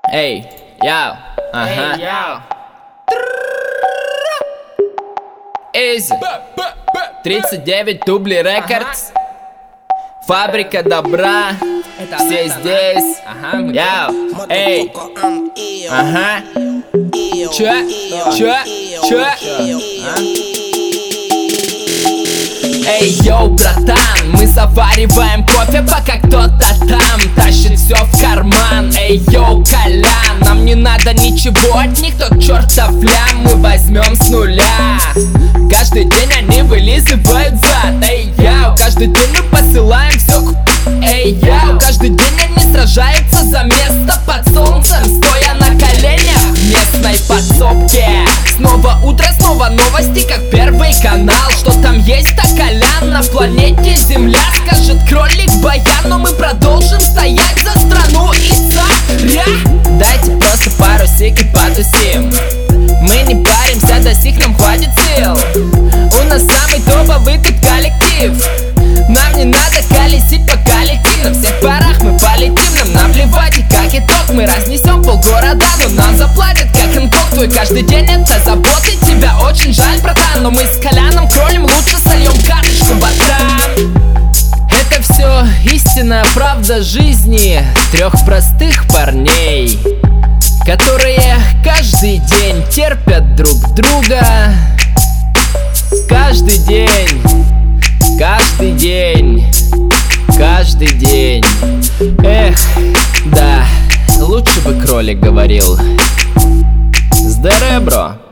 Эй, яу, ага. Изи 39 Дубли Рекордс. Фабрика добра. Все здесь. Яу, эй. Ага. Чё? Эй, йоу, братан, мы завариваем кофе, пока кто-то там тащит все в карман. Эй, йоу, Колян, нам не надо ничего от них, тот чертов лям мы возьмем с нуля. Каждый день они вылизывают зад. Эй, йоу, каждый день мы посылаем все. Эй, йоу, каждый день они сражаются за место под солнцем, стоя на коленях в местной подсобке. Снова утро, снова новости, как Первый канал. Что там есть-то, Колян, на планете Земля? Скажет кролик Баян, но мы продолжим стоять за страну и царя. Дайте просто пару сик и потусим. Мы не паримся, до сих нам хватит сил. У нас самый топовый тут коллектив. Нам не надо колесить по коллективам. На всех парах мы полетим, нам наплевать. И как итог мы разнесем полгорода, но нам заплатят как Хэнкок. Твой каждый день это заботы, тебя очень жаль, братан. Но мы с Коляном кролем лучше сольем карточку, батран. Это все истинная правда жизни трех простых парней, которые каждый день терпят друг друга. Каждый день, каждый день, каждый день. Эх, да, лучше бы кролик говорил. Здоровье, бро.